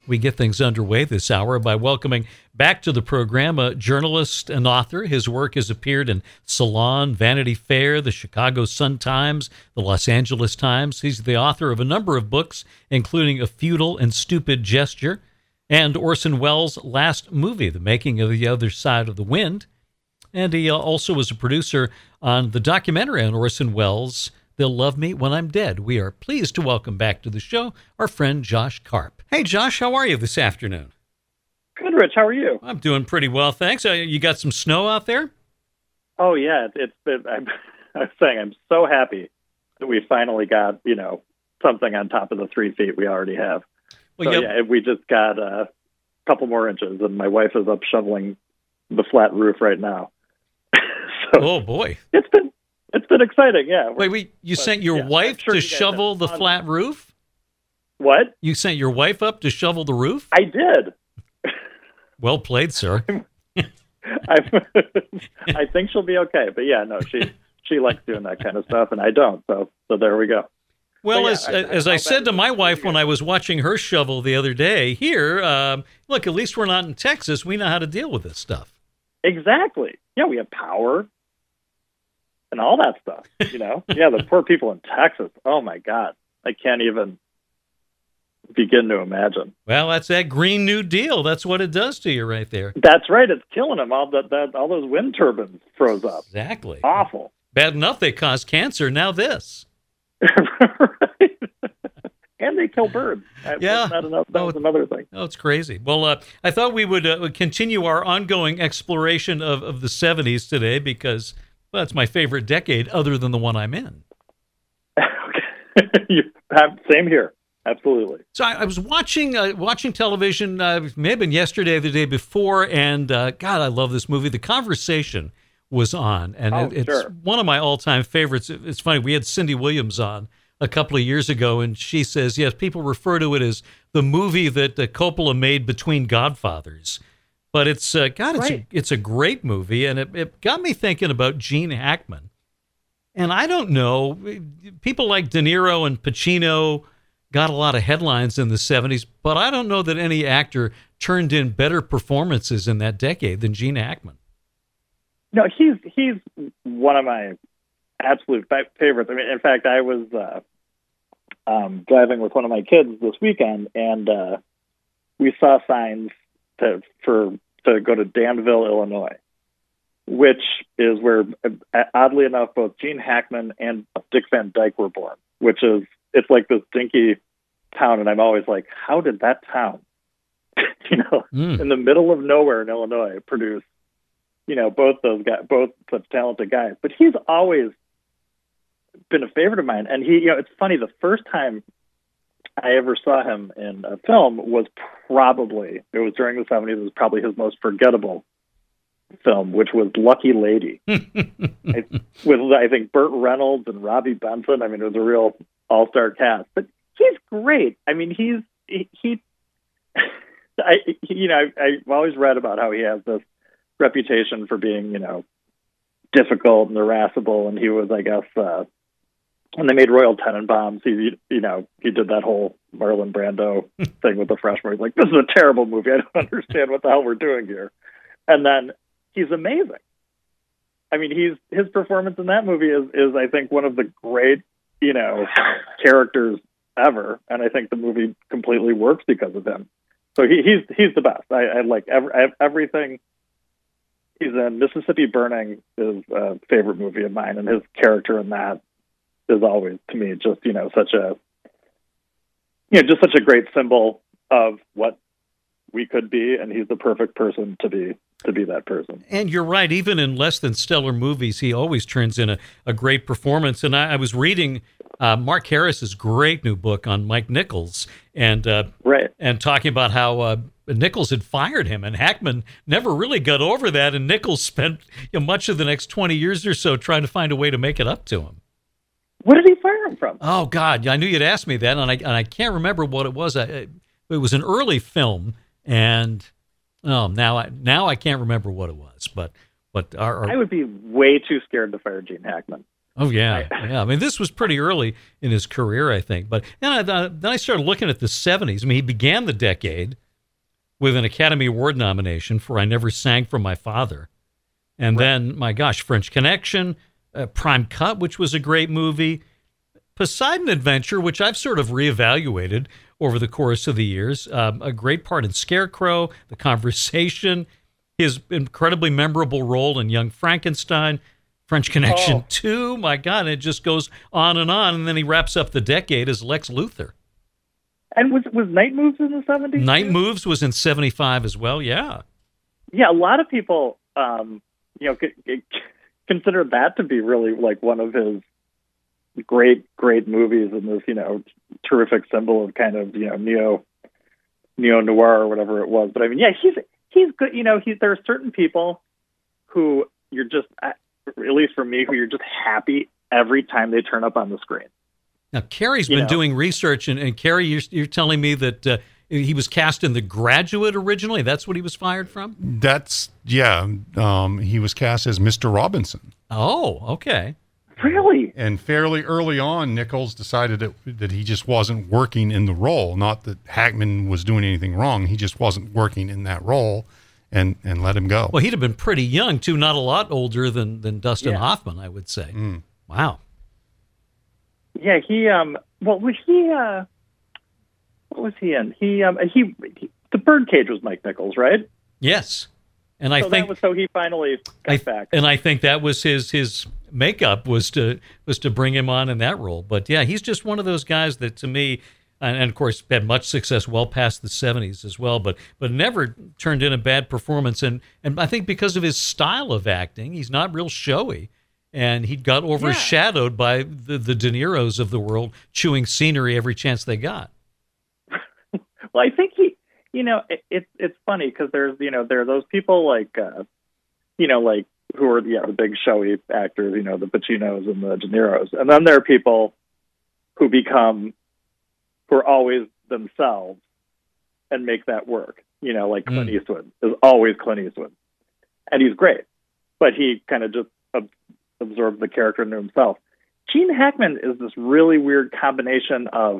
We get things underway this hour by welcoming back to the program a journalist and author. His work has appeared in Salon, Vanity Fair, the Chicago Sun-Times, the Los Angeles Times. He's the author of a number of books, including A Futile and Stupid Gesture and Orson Welles' last movie, The Making of the Other Side of the Wind. And he also was a producer on the documentary on Orson Welles, They'll Love Me When I'm Dead. We are pleased to welcome back to the show our friend Josh Karp. Hey, Josh, how are you this afternoon? Good, Rich. How are you? I'm doing pretty well, thanks. You got some snow out there? Oh, yeah. It's been, I was saying, I'm so happy that we finally got, something on top of the 3 feet we already have. Well, so, yeah, we just got a couple more inches, and my wife is up shoveling the flat roof right now. So, oh, boy. It's been exciting, yeah. Wait, you sent your wife to shovel the flat roof? What? You sent your wife up to shovel the roof? I did. Well played, sir. I think she'll be okay, but yeah, no, she likes doing that kind of stuff, and I don't, so there we go. Well, yeah, as I said to my wife when I was watching her shovel the other day, here, look, at least we're not in Texas. We know how to deal with this stuff. Exactly. Yeah, we have power and all that stuff, Yeah, the poor people in Texas, oh, my God. I can't even begin to imagine. Well, that's that Green New Deal. That's what it does to you right there. That's right. It's killing them. All those wind turbines froze up. Exactly. Awful. Bad enough they cause cancer. Now this. Right. And they kill birds. Yeah. That was another thing. Oh, it's crazy. Well, I thought we would continue our ongoing exploration of the 70s today because, well, it's my favorite decade other than the one I'm in. Okay. Same here. Absolutely. So I was watching television, may have been yesterday or the day before, and God, I love this movie. The Conversation was on, and it's sure. one of my all-time favorites. It's funny, we had Cindy Williams on a couple of years ago, and she says, yes, people refer to it as the movie that Coppola made between Godfathers. But it's, right. it's a great movie, and it got me thinking about Gene Hackman. And I don't know, people like De Niro and Pacino got a lot of headlines in the 70s, but I don't know that any actor turned in better performances in that decade than Gene Hackman. No, he's one of my absolute favorites. I mean, in fact, I was driving with one of my kids this weekend, and we saw signs to go to Danville, Illinois, which is where, oddly enough, both Gene Hackman and Dick Van Dyke were born, it's like this dinky town, and I'm always like, how did that town, in the middle of nowhere in Illinois, produce, both those guys, both such talented guys? But he's always been a favorite of mine, and it's funny. The first time I ever saw him in a film was during the 70s. It was probably his most forgettable film, which was Lucky Lady, with I think Burt Reynolds and Robbie Benson. I mean, it was a real all-star cast, but he's great. I mean, I've always read about how he has this reputation for being, difficult and irascible, and he was, I guess, when they made Royal Tenenbaums, he did that whole Marlon Brando thing with the freshman. He's like, this is a terrible movie. I don't understand what the hell we're doing here. And then he's amazing. I mean, his performance in that movie is I think one of the great, characters ever, and I think the movie completely works because of him. So he's the best. I like everything he's in. Mississippi Burning is a favorite movie of mine, and his character in that is always, to me, just such a great symbol of what we could be, and he's the perfect person to be that person. And you're right, even in less than stellar movies, he always turns in a great performance. And I was reading Mark Harris's great new book on Mike Nichols, and talking about how Nichols had fired him, and Hackman never really got over that, and Nichols spent much of the next 20 years or so trying to find a way to make it up to him. What did he fire him from? Oh, God, I knew you'd ask me that, and I can't remember what it was. It was an early film, and now I can't remember what it was. But I would be way too scared to fire Gene Hackman. Oh, yeah. Yeah. I mean, this was pretty early in his career, I think. But then I started looking at the 70s. I mean, he began the decade with an Academy Award nomination for I Never Sang for My Father. And then, my gosh, French Connection, Prime Cut, which was a great movie, Poseidon Adventure, which I've sort of reevaluated over the course of the years, a great part in Scarecrow, The Conversation, his incredibly memorable role in Young Frankenstein, French Connection 2, my God, it just goes on, and then he wraps up the decade as Lex Luthor. And was Night Moves in the 70s? Night Moves was in 75 as well, yeah. Yeah, a lot of people, consider that to be really like one of his great movies, and this, terrific symbol of kind of, neo noir or whatever it was. But I mean, yeah, he's good. There are certain people who you're just, at least for me, who you're just happy every time they turn up on the screen. Now, Carrie's been doing research, and Carrie, you're telling me that he was cast in The Graduate originally. That's what he was fired from? He was cast as Mr. Robinson. Oh, okay. Really? And fairly early on, Nichols decided that he just wasn't working in the role. Not that Hackman was doing anything wrong. He just wasn't working in that role, and let him go. Well, he'd have been pretty young, too. Not a lot older than Dustin Hoffman, I would say. Mm. Wow. Yeah, what was he in? The Birdcage was Mike Nichols, right? Yes. And I think so he finally got back. And I think that was his makeup was to bring him on in that role. But yeah, he's just one of those guys that, to me, and of course had much success well past the 70s as well, but never turned in a bad performance. And I think because of his style of acting, he's not real showy. And he got overshadowed by the De Niros of the world, chewing scenery every chance they got. Well, I think it's funny because there are those people like who are the big showy actors, the Pacinos and the De Niros, and then there are people who are always themselves and make that work. Like Clint Eastwood is always Clint Eastwood, and he's great, but he kind of just absorbed the character into himself. Gene Hackman is this really weird combination of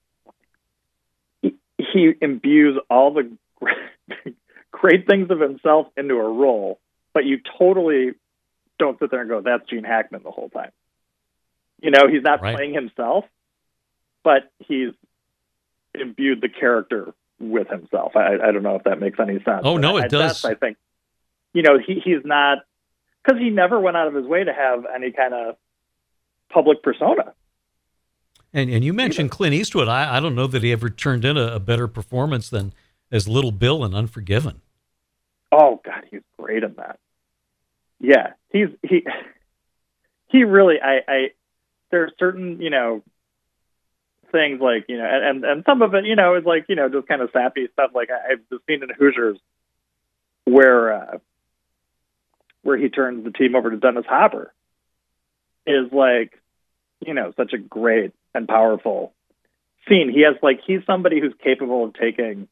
he imbues all the great things of himself into a role, but you totally don't sit there and go, that's Gene Hackman the whole time. He's not playing himself, but he's imbued the character with himself. I don't know if that makes any sense. Oh, no, it does. I think, he's not, because he never went out of his way to have any kind of public persona. And you mentioned Clint Eastwood. I don't know that he ever turned in a better performance than as Little Bill in Unforgiven. Oh God, he's great in that. Yeah, he really. There are certain things like and some of it is like just kind of sappy stuff. Like I've just seen in Hoosiers where he turns the team over to Dennis Hopper is like such a great and powerful scene. He's somebody who's capable of taking,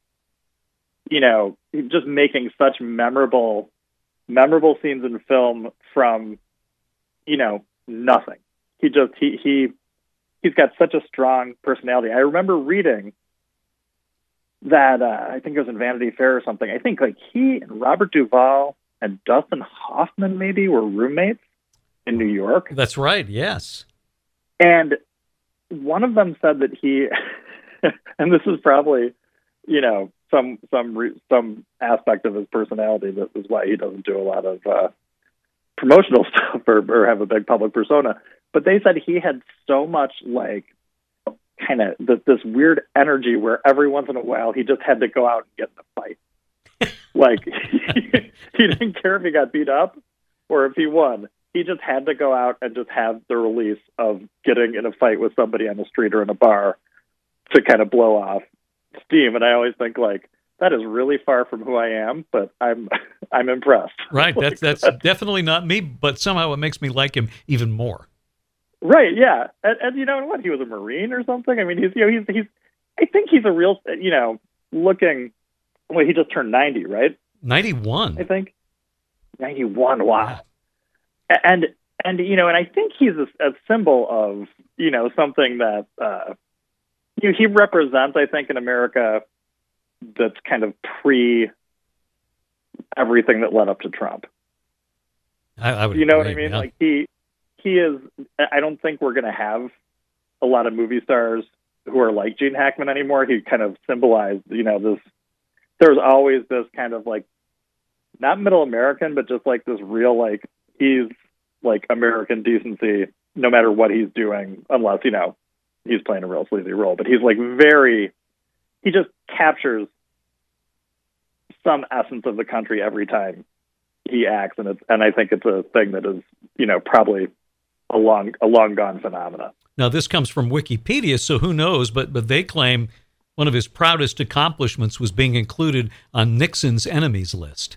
just making such memorable scenes in film from, nothing. He's got such a strong personality. I remember reading that, I think it was in Vanity Fair or something. I think like he and Robert Duvall and Dustin Hoffman maybe were roommates in New York. That's right. Yes. And one of them said that he, and this is probably, some aspect of his personality that is why he doesn't do a lot of promotional stuff or have a big public persona. But they said he had so much like kind of this weird energy where every once in a while he just had to go out and get in a fight. Like he didn't care if he got beat up or if he won. He just had to go out and just have the release of getting in a fight with somebody on the street or in a bar to kind of blow off steam. And I always think like that is really far from who I am, but I'm impressed. Right. That's definitely not me, but somehow it makes me like him even more. Right. Yeah. And you know what? He was a Marine or something. I mean, he's I think he's a real, looking, well, he just turned 90, right? 91. I think 91. Wow. And And, and I think he's a symbol of, something that he represents, I think, in America that's kind of pre everything that led up to Trump. I would you know agree, what I mean? yeah. Like he is, I don't think we're going to have a lot of movie stars who are like Gene Hackman anymore. He kind of symbolized, this, there's always this kind of like, not middle American, but just like this real, like, he's like American decency, no matter what he's doing, unless, he's playing a real sleazy role. But he's like he just captures some essence of the country every time he acts. And I think it's a thing that is, probably a long gone phenomena. Now, this comes from Wikipedia, so who knows, but they claim one of his proudest accomplishments was being included on Nixon's enemies list.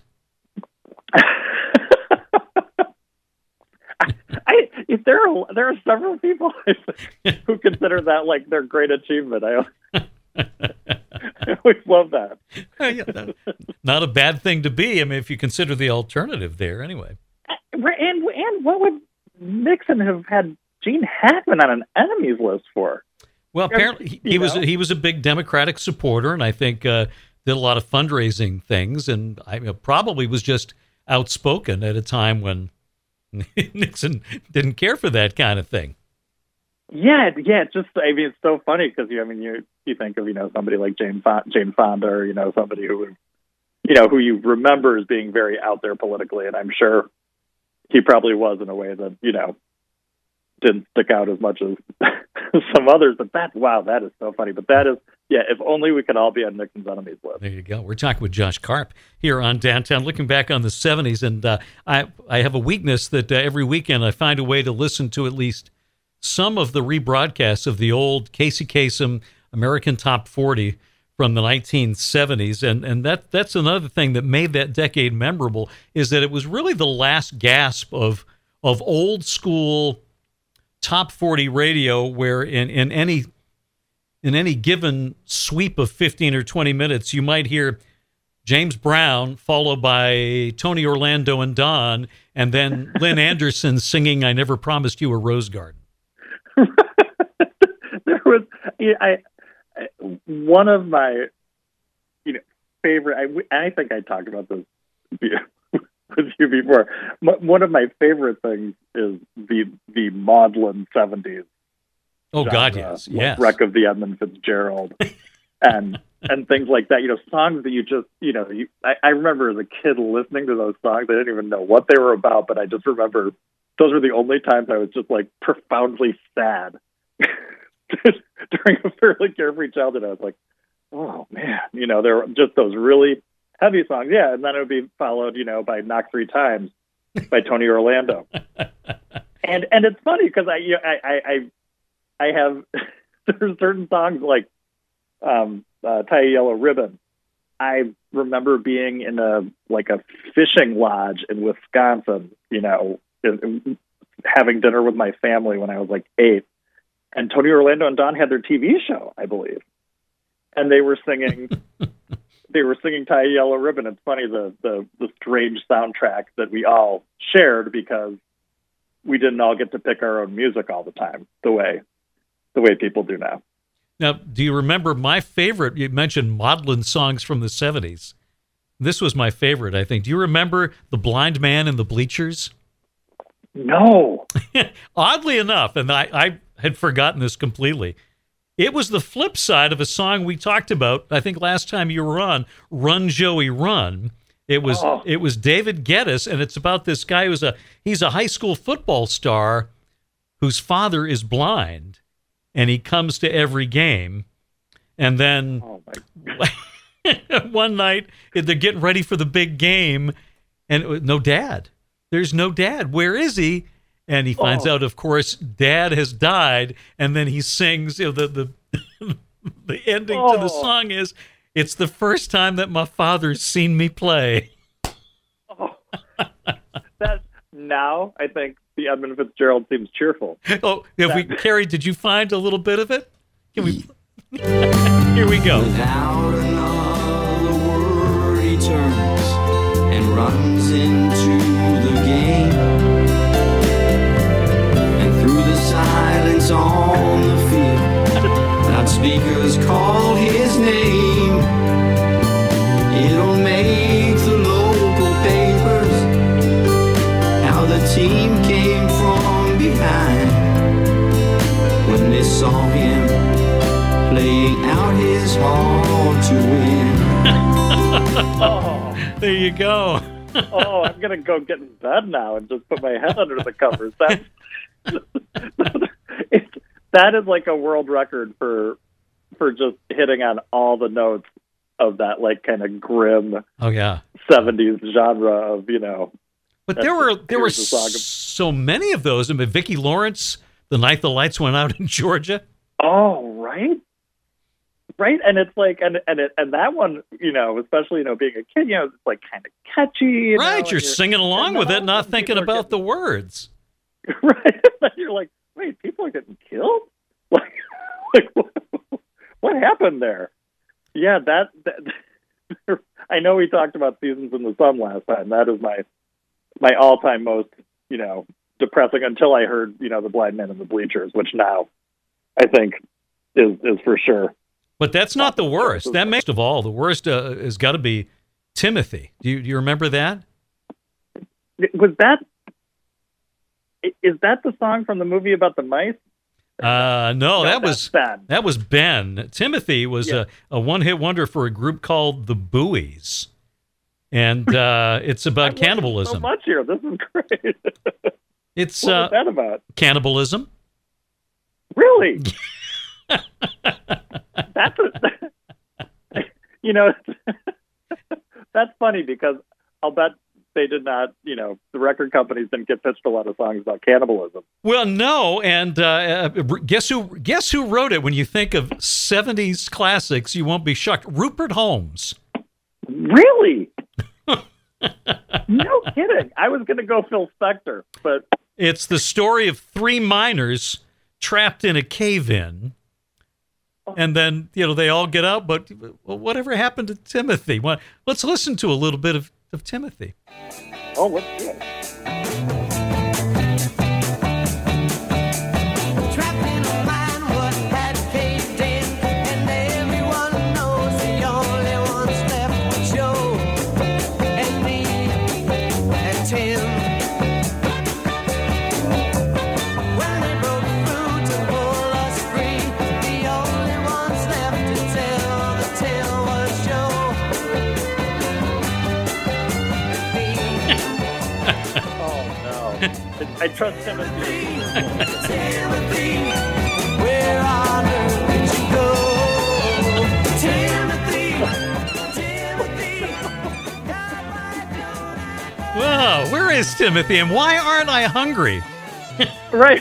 There are several people who consider that like their great achievement. I always love that. Yeah, not a bad thing to be. I mean, if you consider the alternative there, anyway. And what would Nixon have had Gene Hackman on an enemies list for? Well, apparently he was a big Democratic supporter, and I think did a lot of fundraising things, and probably was just outspoken at a time when Nixon didn't care for that kind of thing. Yeah. It's just, it's so funny because you think of somebody like Jane Fonda, or somebody who you remember as being very out there politically, and I'm sure he probably was in a way that didn't stick out as much as some others. But that is so funny. But that is, if only we could all be on Nixon's enemies list. There you go. We're talking with Josh Karp here on Downtown, looking back on the 70s. And I have a weakness that every weekend I find a way to listen to at least some of the rebroadcasts of the old Casey Kasem American Top 40 from the 1970s. And that's another thing that made that decade memorable, is that it was really the last gasp of old school Top 40 radio, where in any given sweep of 15 or 20 minutes, you might hear James Brown followed by Tony Orlando and Don, and then Lynn Anderson singing "I Never Promised You a Rose Garden." There was one of my favorite. I think I talked about this with you before. One of my favorite things is the maudlin 70s. Oh, genre, God, yes. Wreck of the Edmund Fitzgerald and things like that. Songs that you just, I remember as a kid listening to those songs. I didn't even know what they were about, but I just remember those were the only times I was just like profoundly sad during a fairly carefree childhood. I was like, oh man, there were just those really heavy songs. Yeah. And then it would be followed, by Knock Three Times by Tony Orlando. And it's funny because I have there's certain songs like Tie a Yellow Ribbon. I remember being in a fishing lodge in Wisconsin, having dinner with my family when I was like 8, and Tony Orlando and Don had their TV show, I believe, and they were singing Tie a Yellow Ribbon. It's funny the strange soundtrack that we all shared because we didn't all get to pick our own music all the time the way people do now. Now, do you remember my favorite? You mentioned maudlin songs from the 70s. This was my favorite, I think. Do you remember The Blind Man and the Bleachers? No. Oddly enough, and I had forgotten this completely, it was the flip side of a song we talked about, I think last time you were on, Run, Joey, Run. It was David Geddes, and it's about this guy he's a high school football star whose father is blind, and he comes to every game. And then one night they're getting ready for the big game, and no dad. There's no dad. Where is he? And he finds out, of course, Dad has died. And then he sings. The ending to the song is, "It's the first time that my father's seen me play." Now I think the Edmund Fitzgerald seems cheerful. Oh, Carrie, did you find a little bit of it? Can we? Here we go. Without another word, he turns and runs into the game. on the field. Loudspeakers call his name. It'll make the local papers how the team came from behind when they saw him playing out his heart to win. Oh, There you go. I'm gonna go get in bed now and just put my head under the covers. That is like a world record for just hitting on all the notes of that like kind of grim Oh yeah. 70s genre of But That's there were here's the song. so many of those. I mean, Vicki Lawrence, The Night the Lights Went Out in Georgia. Oh, right. And it's like, and that one, especially, being a kid, it's like kind of catchy. Right, and you're singing along with it, not thinking people are about the words. Right. You're like, wait, people are getting killed? Like what happened there? Yeah, that I know we talked about Seasons in the Sun last time. That is my all-time most, depressing until I heard, The Blind Man in the Bleachers, which now I think is for sure. But that's not the worst. That makes of all the worst has got to be Timothy. Do you remember that? Is that the song from the movie about the mice? No, that that's Ben. That was Ben. Timothy was a one-hit wonder for a group called the Buoys, and it's about cannibalism. So much here. This is great. It's What is that about? cannibalism. Really? That's that's funny because I'll bet they did not, the record companies didn't get pitched a lot of songs about cannibalism. Well, no, and guess who wrote it? When you think of 70s classics, you won't be shocked. Rupert Holmes. Really? No kidding. I was going to go Phil Spector, but It's the story of three miners trapped in a cave-in. And then, they all get out, but whatever happened to Timothy? Well, let's listen to a little bit of Timothy. oh, what's good? Trapped in a mine, what had caved in, and everyone knows the only ones left were Joe and me and Tim. When they broke through to pull us free, the only ones left to tell the tale was Joe and me. Oh, no. I trust Timothy. Timothy, where on earth did you go? Timothy, God, why don't I know? Wow, where is Timothy, and why aren't I hungry? Right.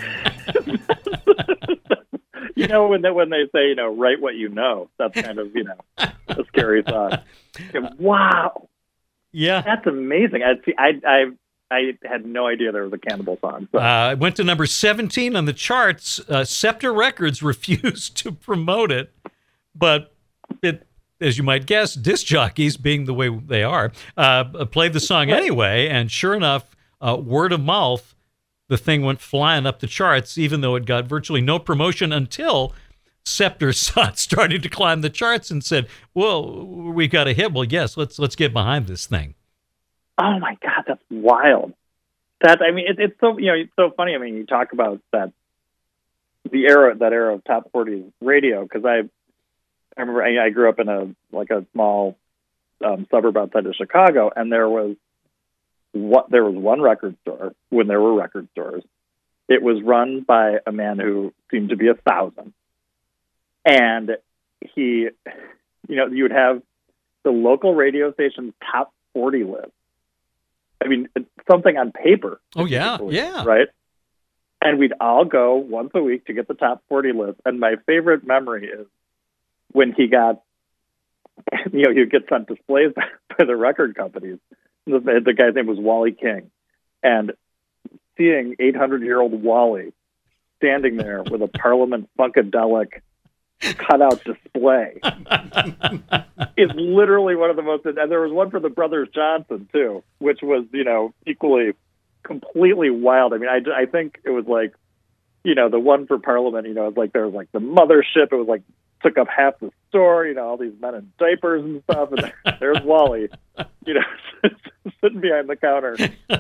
When they say, write what you know, that's kind of, a scary thought. Wow. Yeah. That's amazing. I had no idea there was a cannibal song. So. It went to number 17 on the charts. Scepter Records refused to promote it, but it, as you might guess, disc jockeys, being the way they are, played the song anyway, and sure enough, word of mouth, the thing went flying up the charts, even though it got virtually no promotion until Scepter saw it starting to climb the charts and said, well, we got a hit. Well, yes, let's get behind this thing. Oh my God, that's wild. It's so it's so funny. I mean, you talk about that era of top 40 radio, because I remember I grew up in a small suburb outside of Chicago, and there was one record store when there were record stores. It was run by a man who seemed to be 1,000, and he, you would have the local radio station's top 40 list. I mean, it's something on paper. Oh, yeah, yeah. Right? And we'd all go once a week to get the top 40 list. And my favorite memory is when he got, you'd get sent displays by the record companies. The guy's name was Wally King. And seeing 800-year-old Wally standing there with a Parliament Funkadelic cutout display is literally one of the most, and there was one for the Brothers Johnson too, which was equally completely wild. I mean, I think it was like the one for Parliament, it's like there was like the mothership. It was like took up half the store, all these men in diapers and stuff. And there's Wally, sitting behind the counter.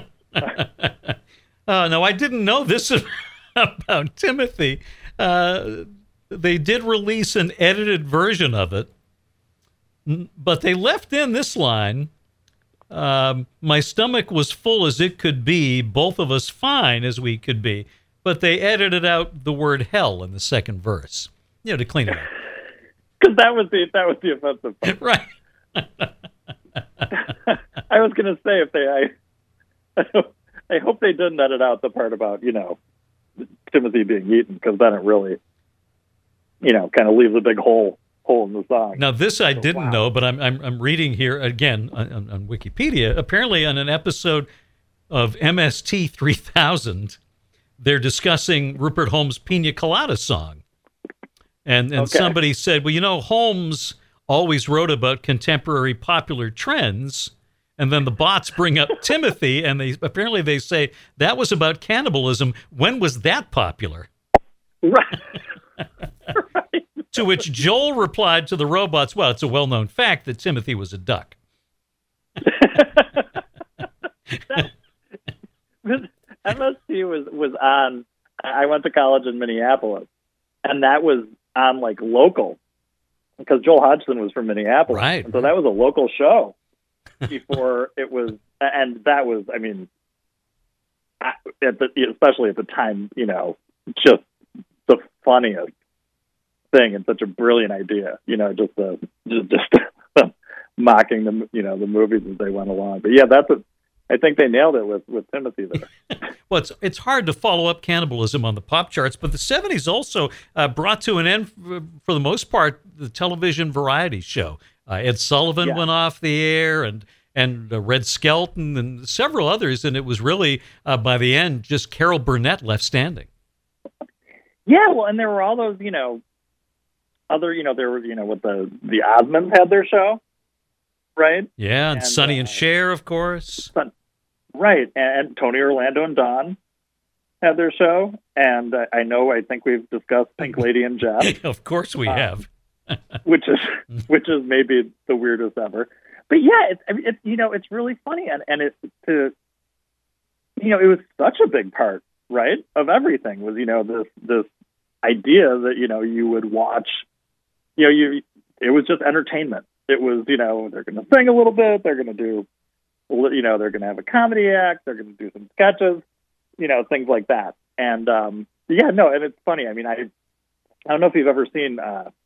No, I didn't know this about Timothy. They did release an edited version of it, but they left in this line, my stomach was full as it could be, both of us fine as we could be. But they edited out the word hell in the second verse, to clean it up. Because that was the offensive part. Right. I was going to say I hope they didn't edit out the part about Timothy being eaten, because then it really kind of leaves a big hole in the song. Now this I didn't know, but I'm reading here again on Wikipedia. Apparently, on an episode of MST 3000, they're discussing Rupert Holmes' Pina Colada song. And somebody said, well, Holmes always wrote about contemporary popular trends. And then the bots bring up Timothy, and they say that was about cannibalism. When was that popular? Right. Right. To which Joel replied to the robots, well, it's a well-known fact that Timothy was a duck. MST was on. I went to college in Minneapolis, and that was on like local, because Joel Hodgson was from Minneapolis, right? And so that was a local show before it was, and that was, I mean, especially at the time, just the funniest thing and such a brilliant idea, just mocking the the movies as they went along. But yeah, I think they nailed it with Timothy there. Well, it's hard to follow up cannibalism on the pop charts, but the 70s also brought to an end, for the most part, the television variety show. Ed Sullivan went off the air, and Red Skelton and several others, and it was really, by the end, just Carol Burnett left standing. Yeah, well, and there were all those, other, there were, what the Osmonds had their show, right? Yeah, and Sonny and Cher, of course. Right, and Tony Orlando and Don had their show, and I think we've discussed Pink Lady and Jeff. Of course we have. which is maybe the weirdest ever. But yeah, it's really funny, and it was such a big part, right, of everything was this idea that you would watch, it was just entertainment. It was they're going to sing a little bit, they're going to do. They're going to have a comedy act. They're going to do some sketches, things like that. And and it's funny. I mean, I don't know if you've ever seen,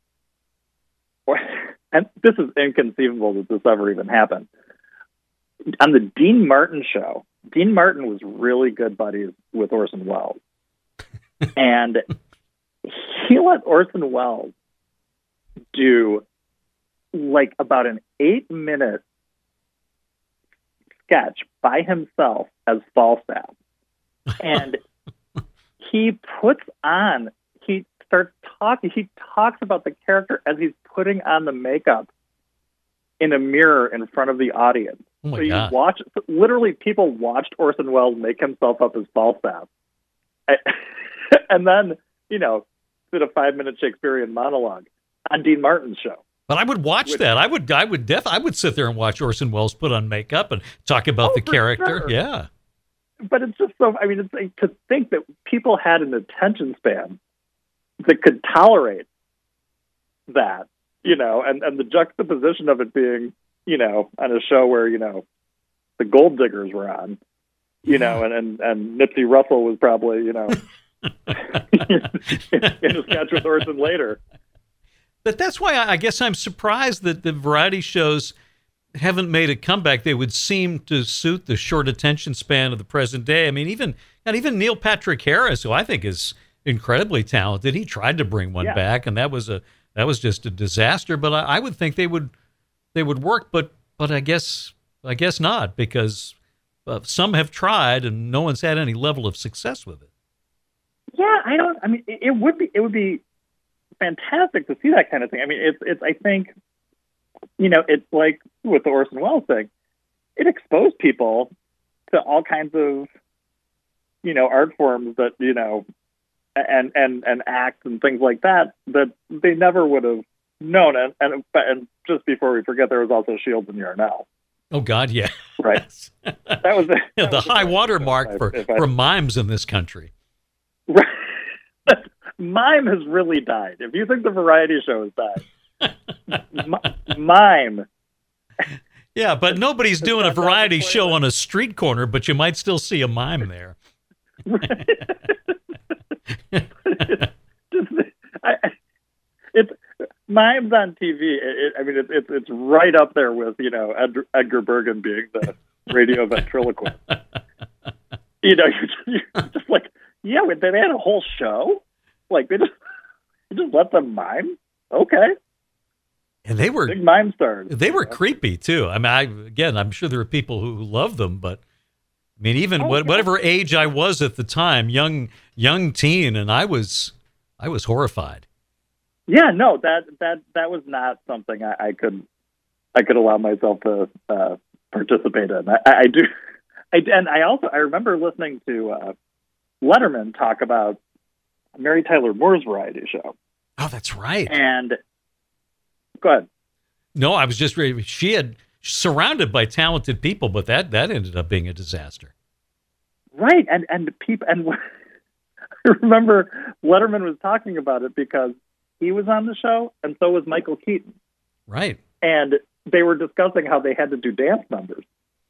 and this is inconceivable that this ever even happened. On the Dean Martin show, Dean Martin was really good buddies with Orson Welles, and he let Orson Welles do like about an 8-minute sketch by himself as Falstaff, and he talks about the character as he's putting on the makeup in a mirror in front of the audience. Oh my God. Literally people watched Orson Welles make himself up as Falstaff, and then did a 5-minute Shakespearean monologue on Dean Martin's show. But I would watch that. I would sit there and watch Orson Welles put on makeup and talk about the character. Sure. Yeah. But it's just so, I mean, it's like to think that people had an attention span that could tolerate that, and the juxtaposition of it being, on a show where, the Gold Diggers were on, and Nipsey Russell was probably, in a sketch with Orson later. But that's why I guess I'm surprised that the variety shows haven't made a comeback. They would seem to suit the short attention span of the present day. I mean, even Neil Patrick Harris, who I think is incredibly talented, he tried to bring one back, and that was just a disaster. But I would think they would work, but I guess not, because some have tried and no one's had any level of success with it. Yeah, it would be fantastic to see that kind of thing. I mean, it's I think, it's like with the Orson Welles thing, it exposed people to all kinds of, art forms that, and acts and things like that they never would have known. And just before we forget, there was also Shields and Yarnell. Oh God, yeah. Right. That was The high water mark for mimes in this country. Right. Mime has really died. If you think the variety show has died, mime. Yeah, but nobody's doing a variety show on a street corner, but you might still see a mime there. It's mimes on TV. It's right up there with Edgar Bergen being the radio ventriloquist. You're just like, yeah, they had a whole show. Like they just let them mime. Okay. And they were big mime stars. They were creepy too. I mean, I'm sure there were people who loved them, but I mean, even whatever age I was at the time, young teen, and I was horrified. Yeah, no, that was not something I could allow myself to participate in. I remember listening to Letterman talk about Mary Tyler Moore's variety show. Oh, that's right. And go ahead. No, I was just ready. She had surrounded by talented people, but that ended up being a disaster. Right, and people, and I remember Letterman was talking about it because he was on the show, and so was Michael Keaton. Right, and they were discussing how they had to do dance numbers.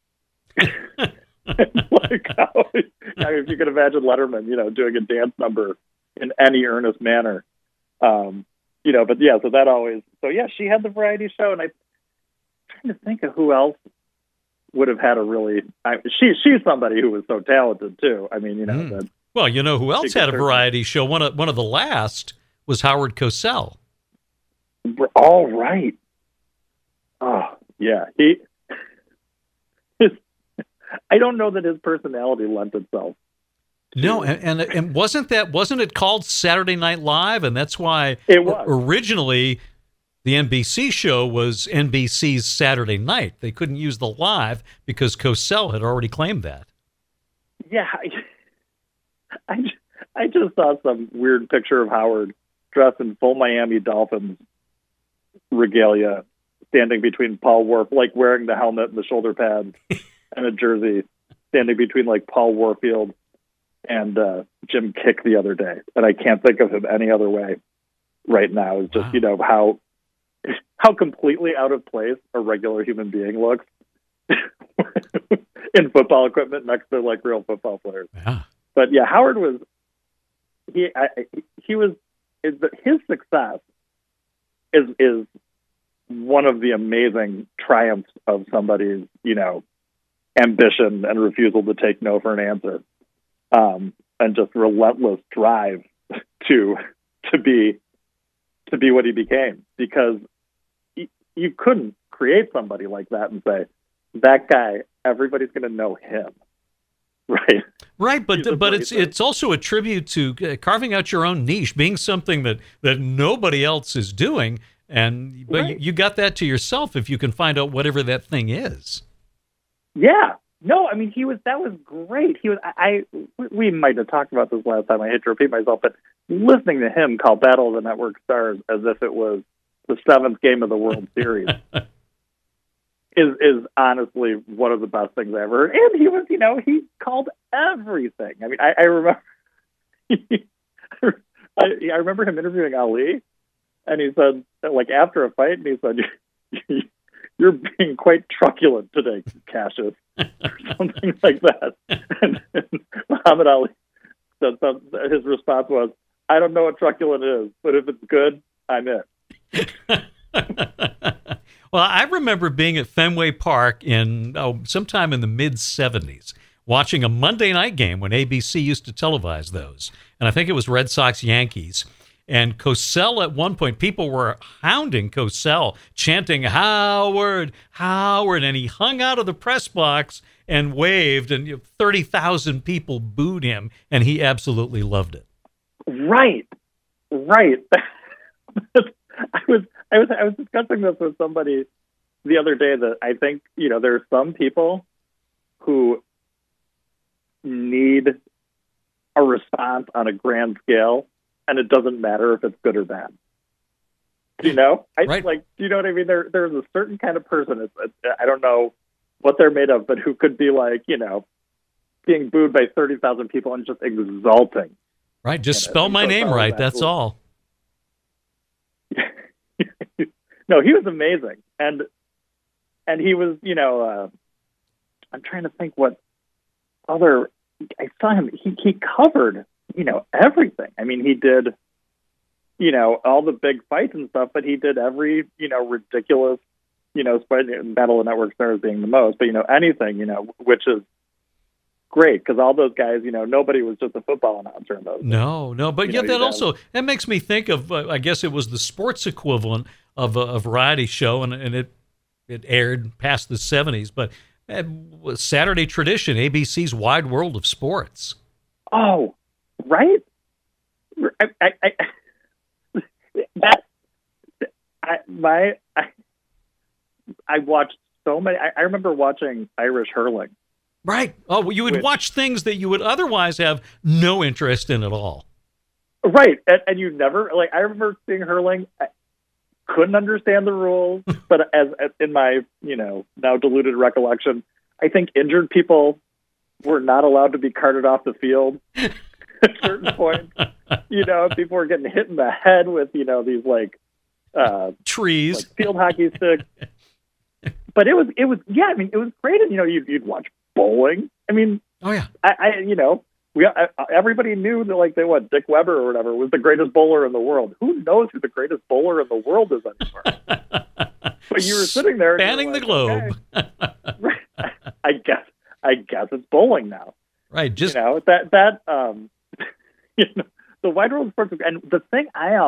Like how, if you could imagine Letterman, doing a dance number in any earnest manner, but yeah, she had the variety show, and I'm trying to think of who else would have had a really. She's somebody who was so talented too. I mean, well, who else had a variety show? One of the last was Howard Cosell. All right. Oh yeah, I don't know that his personality lent itself. No, and wasn't it called Saturday Night Live? And that's why it was originally the NBC show was NBC's Saturday Night. They couldn't use the live because Cosell had already claimed that. Yeah, I just saw some weird picture of Howard dressed in full Miami Dolphins regalia, standing between Paul Warfield, like wearing the helmet and the shoulder pads and a jersey, standing between like Paul Warfield and Jim Kick the other day. And I can't think of him any other way right now. It's just, how completely out of place a regular human being looks in football equipment next to like real football players. Yeah. But yeah, Howard was, his success is one of the amazing triumphs of somebody's, ambition and refusal to take no for an answer. And just relentless drive to be what he became, because you couldn't create somebody like that and say, that guy, everybody's going to know him. Right. Right. But it's also a tribute to carving out your own niche, being something that nobody else is doing. But you got that to yourself if you can find out whatever that thing is. Yeah. No, I mean, that was great. We might have talked about this last time. I hate to repeat myself, but listening to him call Battle of the Network Stars as if it was the seventh game of the World Series is honestly one of the best things I ever heard. And he was, he called everything. I mean, I remember, I remember him interviewing Ali, and he said, like after a fight, and he said, "You're being quite truculent today, Cassius," or something like that. And Muhammad Ali said his response was, "I don't know what truculent is, but if it's good, I'm it." Well, I remember being at Fenway Park sometime in the mid-'70s, watching a Monday night game when ABC used to televise those. And I think it was Red Sox Yankees. And Cosell, at one point, people were hounding Cosell, chanting, "Howard, Howard," and he hung out of the press box and waved, and 30,000 people booed him, and he absolutely loved it. Right. I was discussing this with somebody the other day, that I think, there are some people who need a response on a grand scale, and it doesn't matter if it's good or bad. Do you know? Right. Like, do you know what I mean? There's a certain kind of person. I don't know what they're made of, but who could be like, being booed by 30,000 people and just exulting. Right. Just spell my name right. That's all. No, he was amazing, and he was, I'm trying to think what other. I saw him. He covered, everything. I mean, he did, all the big fights and stuff, but he did every, ridiculous, Battle of Network Stars being the most, but anything, which is great because all those guys, nobody was just a football announcer in those. No, but yeah, that makes me think of, I guess it was the sports equivalent of a variety show, and it aired past the 70s, but Saturday Tradition, ABC's Wide World of Sports. Oh, right. I watched so many. I remember watching Irish hurling. Right. Oh, well, you would watch things that you would otherwise have no interest in at all. Right. And you never, I remember seeing hurling. I couldn't understand the rules, but as in my, now diluted recollection, I think injured people were not allowed to be carted off the field at certain points. People were getting hit in the head with, these trees, field hockey sticks. But it was yeah. I mean, it was great, and you'd watch bowling. I mean, oh yeah, everybody knew that Dick Weber or whatever was the greatest bowler in the world. Who knows who the greatest bowler in the world is anymore? But you were sitting there spanning the globe. Okay. I guess it's bowling now. Right. Just the Wide World of Sports, and the thing I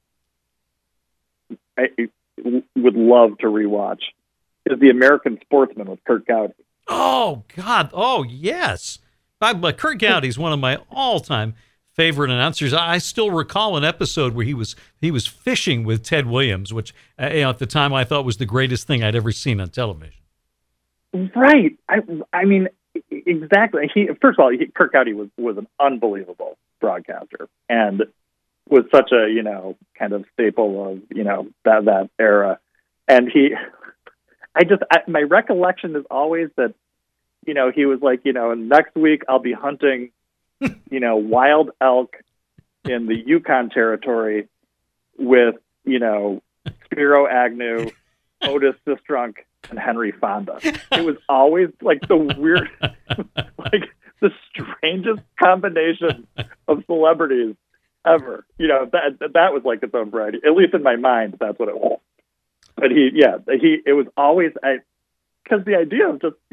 would love to rewatch is The American Sportsman with Kurt Gowdy. Oh God! Oh yes, but Kurt Gowdy's one of my all-time favorite announcers. I still recall an episode where he was fishing with Ted Williams, which at the time I thought was the greatest thing I'd ever seen on television. Right. I mean, exactly. First of all, Kurt Gowdy was an unbelievable broadcaster and was such a kind of staple of that era. And my recollection is always that he was like, next week I'll be hunting wild elk in the Yukon Territory with Spiro Agnew, Otis Sistrunk, and Henry Fonda. It was always the weird, the strangest combination of celebrities ever. That was like its own variety. At least in my mind, that's what it was. But it was always because the idea of just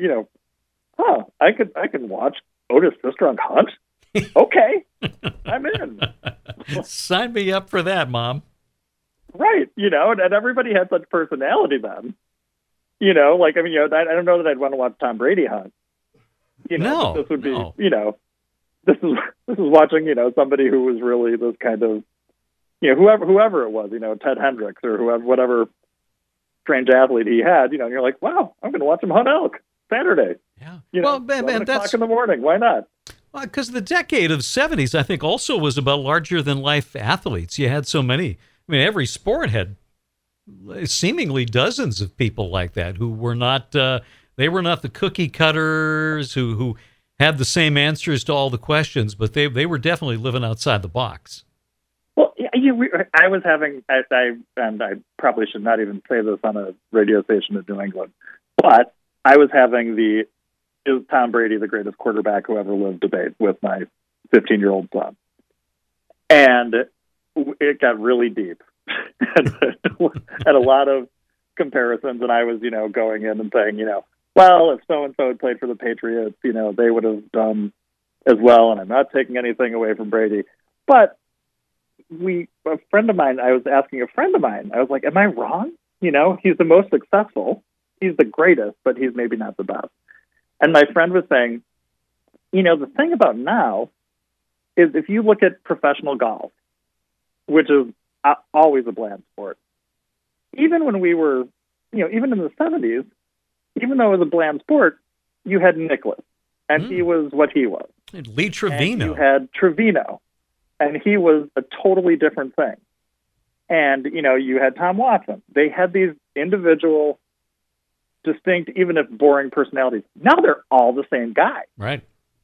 I can watch Otis Sistrunk hunt. Okay, I'm in. Sign me up for that, Mom. Right, and everybody had such personality then. I don't know that I'd want to watch Tom Brady hunt. No, this would be, this is watching, somebody who was really this kind of, whoever it was, Ted Hendricks or whatever strange athlete he had, and you're like, wow, I'm going to watch him hunt elk Saturday. Yeah. 11 o'clock in the morning. Why not? Well, because the decade of 70s, I think, also was about larger-than-life athletes. You had so many. I mean, every sport had seemingly dozens of people like that who were not, they were not the cookie cutters who had the same answers to all the questions, but they were definitely living outside the box. Well, I was having, and I probably should not even say this on a radio station in New England, but I was having is Tom Brady the greatest quarterback who ever lived debate with my 15-year-old son. And it got really deep and a lot of comparisons. And I was, going in and saying, well, if so-and-so had played for the Patriots, they would have done as well. And I'm not taking anything away from Brady. But I was asking a friend of mine, I was like, am I wrong? He's the most successful. He's the greatest, but he's maybe not the best. And my friend was saying, the thing about now is if you look at professional golf, which is always a bland sport, even when we were, even in the 70s, even though it was a bland sport, you had Nicklaus, and he was what he was. Lee Trevino. And you had Trevino, and he was a totally different thing. And, you had Tom Watson. They had these individual, distinct, even if boring personalities. Now they're all the same guy. Right.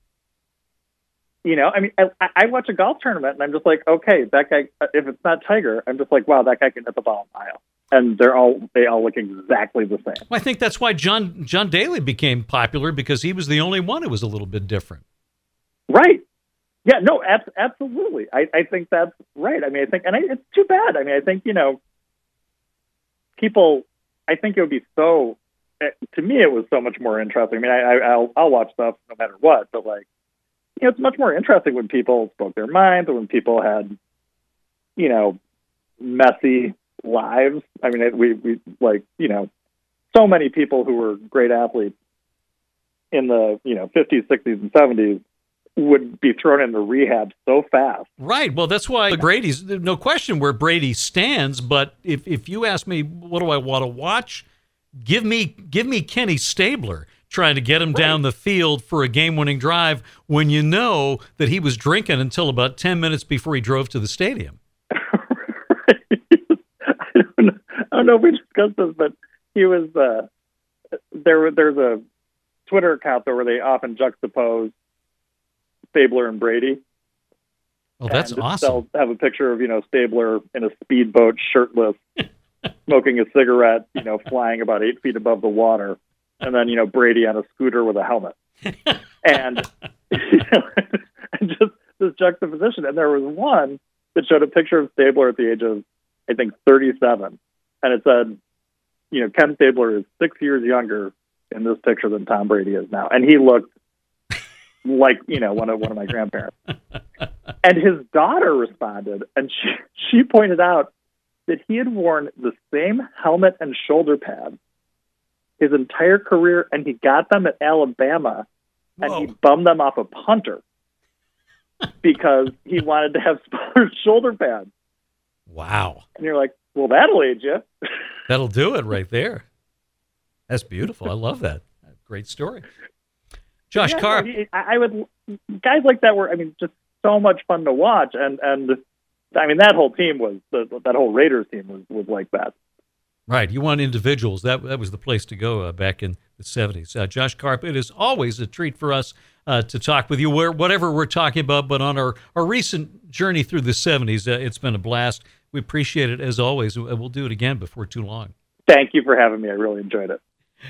I watch a golf tournament, and I'm just like, okay, that guy, if it's not Tiger, I'm just like, wow, that guy can hit the ball a mile. And they all look exactly the same. Well, I think that's why John Daly became popular, because he was the only one who was a little bit different. Right. Yeah, no, absolutely. I think that's right. It's too bad. I think, people, I think it would be so, to me, it was so much more interesting. I'll watch stuff no matter what, but it's much more interesting when people spoke their minds, or when people had, messy lives. We so many people who were great athletes in the, 50s, 60s, and 70s would be thrown into rehab so fast. Right. Well, that's why Brady's, no question where Brady stands. But if you ask me, what do I want to watch? Give me Kenny Stabler trying to get him down the field for a game-winning drive when you know that he was drinking until about 10 minutes before he drove to the stadium. I don't know if we discussed this, but he was there's a Twitter account there where they often juxtapose Stabler and Brady. Oh, that's awesome. They'll have a picture of, Stabler in a speedboat, shirtless, smoking a cigarette, flying about 8 feet above the water. And then, Brady on a scooter with a helmet. And, and just this juxtaposition. And there was one that showed a picture of Stabler at the age of, I think, 37. And it said, Ken Stabler is 6 years younger in this picture than Tom Brady is now. And he looked like, one of my grandparents. And his daughter responded, and she pointed out that he had worn the same helmet and shoulder pads his entire career, and he got them at Alabama, and he bummed them off a punter because he wanted to have smaller shoulder pads. Wow. And you're like, well, that'll age you. That'll do it right there. That's beautiful. I love that. Great story. Josh Karp. I would, guys like that were, just so much fun to watch. And that whole team was, that whole Raiders team was like that. Right. You want individuals. That was the place to go back in the 70s. Josh Karp, it is always a treat for us to talk with you, whatever we're talking about. But on our recent journey through the 70s, it's been a blast. We appreciate it, as always. We'll do it again before too long. Thank you for having me. I really enjoyed it.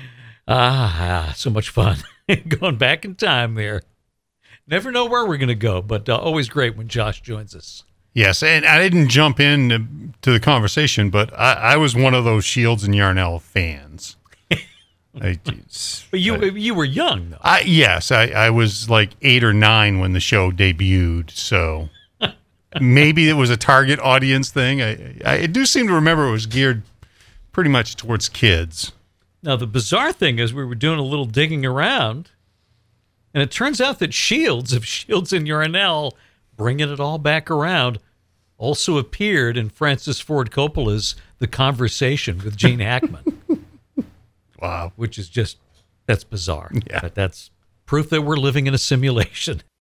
So much fun. Going back in time there. Never know where we're going to go, but always great when Josh joins us. Yes, and I didn't jump in to the conversation, but I was one of those Shields and Yarnell fans. But you were young, though. Yes, I was like 8 or 9 when the show debuted, so maybe it was a target audience thing. I do seem to remember it was geared pretty much towards kids. Now, the bizarre thing is we were doing a little digging around, and it turns out that Shields and Yarnell, bringing it all back around, also appeared in Francis Ford Coppola's The Conversation with Gene Hackman. Wow. Which is that's bizarre. Yeah. But that's proof that we're living in a simulation.